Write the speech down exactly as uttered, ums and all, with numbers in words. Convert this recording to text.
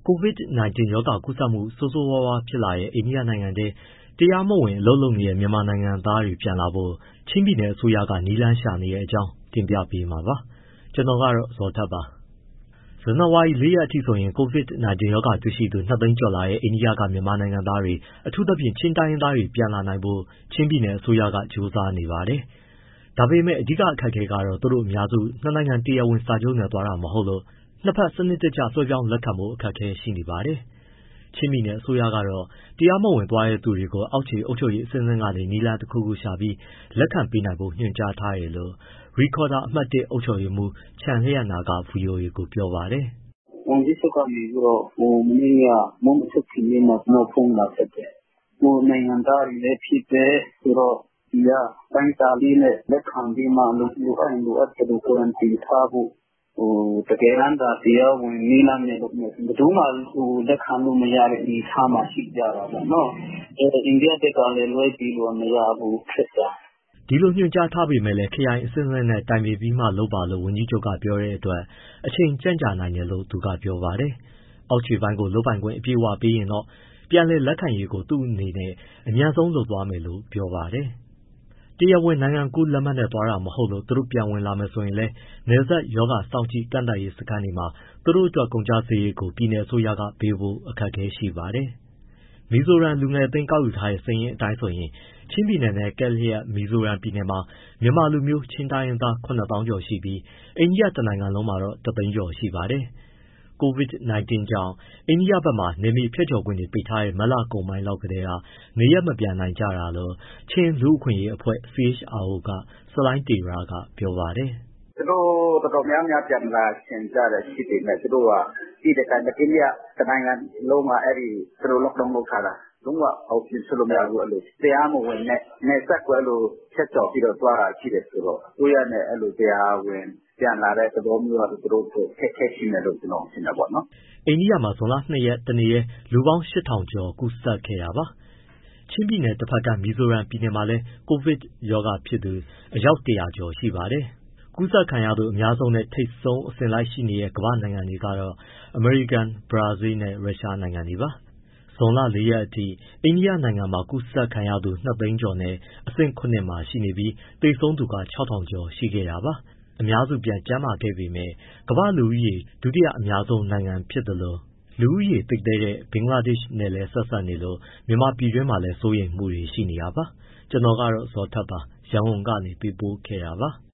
COVID 十၉ ရောဂါကူးစက်မှုဆိုးဆိုးဝါးဝါးဖြစ်လာတဲ့ အိန္ဒိယနိုင်ငံထဲ တရားမဝင်အလုပ်လုပ်နေတဲ့ မြန်မာနိုင်ငံသားတွေပြန်လာဖို့ ချင်းပြည်နယ်အစိုးရက နည်းလမ်းရှာနေတဲ့အကြောင်း တင်ပြပေးမှာပါ။ ဗွီအိုအေမြန်မာပိုင်းသတင်းထောက် ကိုဇော်ထက်က သတင်းပေးပို့ထားပါတယ်။ ဇန်နဝါရီ ၄ ရက်အထိဆိုရင် COVID ၁၉ ရောဂါတွေ့ရှိသူ ၂ သိန်းကျော်လာတဲ့ အိန္ဒိယက မြန်မာနိုင်ငံသားတွေ အထူးသဖြင့် ချင်းတိုင်းရင်းသားတွေ ပြန်လာနိုင်ဖို့ ချင်းပြည်နယ်အစိုးရက ကြိုးစားနေပါတယ်။ ဒါပေမဲ့ အဓိက အခက်အခဲကတော့ သူတို့အများစု နှစ်နိုင်ငံ တရားဝင်စာချုပ်နဲ့ သွားတာမဟုတ်လို့ နှစ်ဘက်စနစ်တကျ လွှဲပြောင်းလက်ခံဖို့ အခက်အခဲရှိနေပါတယ်။ ချင်းပြည်နယ်အစိုးရကတော့ တရားမဝင်သွားတဲ့သူတွေကို အောက်ခြေအုပ်ချုပ်ရေးအဆင့်ဆင့်ကနေ နည်းလမ်းတခုခုရှာပြီး လက်ခံပေးနိုင်ဖို့ ညွှန်ကြားထားတယ်လို့ ရိခေါ်ဒါရ်အမှတ် ၁ အုပ်ချုပ်ရေးမှူး ချန်လျန်နာက ဗွီအိုအေကို ပြောပါတယ်။ “ဝန်ကြီးချုပ်ကနေပြီးတော့ မနေ့က မိုးမချုပ်ခင်လေးမှာ ကျနော့်ဖုန်းလာဆက်တယ်။ ကိုယ့်နိုင်ငံသားတွေလည်းဖြစ်တယ်ဆိုတော့ ဒီကအတိုင်းအတာလေးနဲ့ လက်ခံပြီးမှ လိုအပ်ရင် လိုအပ်သလို quarantine ထားဖို့။ တကယ်တမ်းသာ တရားဝင်နည်းလမ်းနဲ့လုပ်မယ်ဆိုရင် ဘယ်သူမှ လက်ခံလို့မရတဲ့ အနေအထားမှာ ရှိကြတာပေါ့နော်။ အိန္ဒိယဘက်ကလည်း လွှဲပေးလို့မရဘူး ခက်တာ။ ” ဒီလိုညွှန်ကြားထားပေမဲ့လည်း ခရိုင်အဆင့်ဆင့်နဲ့ တိုင်ပင်ပြီးမှလုပ်ပါလို့ ဝန်ကြီးချုပ်က ပြောတဲ့အတွက် အချိန်ကြန့်ကြာနိုင်တယ်လို့ သူကပြောပါတယ်။ အောက်ခြေပိုင်းကို လုပ်ပိုင်ခွင့်အပြည့်အဝပေးရင်တော့ ပြန်လည်လက်ခံရေးကို သူ့အနေနဲ့ အမြန်ဆုံးလုပ်သွားမယ်လို့ ပြောပါတယ်။ တရားဝင်နိုင်ငံကူးလက်မှတ်နဲ့ သွားတာမဟုတ်လို့ သူတို့ပြန်ဝင်လာမယ်ဆိုရင်လည်း နယ်စပ်ရောဂါစောင့်ကြည့် ကန့်သတ်ရေးစခန်းတွေမှာ သူတို့အတွက် ကုန်ကျစရိတ်ကို ပြည်နယ်အစိုးရကပေးဖို့ အခက်အခဲရှိပါတယ်။ မီဇိုရမ် လူငယ်အသင်းကောက်ယူထားတဲ့ စာရင်းအတိုင်းဆိုရင် ချင်းပြည်နယ်နဲ့ ကပ်လျက် မီဇိုရမ်ပြည်နယ်မှာ မြန်မာလူမျိုး ချင်းတိုင်းရင်းသား ၇၀,၀၀၀ ကျော်ရှိပြီး အိန္ဒိယတနိုင်ငံလုံးမှာတော့ ၁၀၀,၀၀၀ ကျော်ရှိပါတယ်။ COVID ၁၉ ကြောင့် အိန္ဒိယဘက်မှာ နယ်မြေဖြတ်ကျော်ခွင့်တွေ ပိတ်ထားတဲ့ မတ်လကုန်ပိုင်းလောက်ကတည်းက နေရပ်မပြန်နိုင်ကြတာလို့ ချင်းလူ့အခွင့်အရေးအဖွဲ့ စီ အိချ် အာ အို က ဆလိုင်းတေရက ပြောပါတယ်။ “သူတို့တော်တော်များများ ပြန်လာချင်ကြတယ် ရှိပေမဲ့ သူတို့က သိတဲ့အတိုင်းပဲ အိန္ဒိယတနိုင်ငံလုံးက သူတို့ lockdown လုပ်ထားတာ။ လုံးဝအပြင်ထွက်လို့ မရဘူး။ တရားမဝင်နဲ့ နယ်စပ်ကို ဖြတ်ကျော်ပြီးတော့ သွားတာရှိတယ်ဆိုတော့ အစိုးရနဲ့ တရားဝင်ပြန်လာတဲ့ သဘောမျိုးကတော့ သူတို့အတွက် အခက်အခဲရှိမယ်လို့ ကျနော်ထင်တယ်ပေါ့နော်။ ” အိန္ဒိယမှာ ဇွန်လ ၂ ရက် တနေ့တည်း လူပေါင်း ၈,၀၀၀ ကျော်ကူးစက်ခဲ့တာပါ။ ချင်းပြည်နယ် တဘက်ကမ်း မီဇိုရမ်ပြည်နယ်မှာလည်း COVID ရောဂါဖြစ်သူ အယောက် ၁၀၀ ကျော်ရှိပါတယ်။ ကူးစက်ခံရသူအများဆုံးနဲ့ ထိပ်ဆုံးအစဉ်လိုက်ရှိနေတဲ့ ကမ္ဘာ့နိုင်ငံတွေကတော့ အမေရိကန်၊ ဘရာဇီးနဲ့ ရုရှားနိုင်ငံတွေပါ။ ဇွန်လ ၄ ရက်အထိ အိန္ဒိယနိုင်ငံမှာ ကူးစက်ခံရသူ ၂ သိန်းကျော်နဲ့ အဆင့် ၇ မှာရှိနေပြီး သေဆုံးသူက ၆,၀၀၀ ကျော်ရှိခဲ့တာပါ။ အများစု ပြန်ကျန်းမာခဲ့ပေမဲ့ ကမ္ဘာ့လူဦးရေ ဒုတိယအများဆုံးနိုင်ငံဖြစ်သလို လူဦးရေသိပ်သည်းတဲ့ ဘင်္ဂလားဒေ့ရှ်နဲ့လည်း ဆက်စပ်နေလို့ မြန်မာပြည်တွင်းမှာလည်း စိုးရိမ်မှုတွေ ရှိနေတာပါ။ ကျနော်ကတော့ ဇော်ထက်ပါ ရန်ကုန်ကနေ ပေးပို့ခဲ့တာပါ။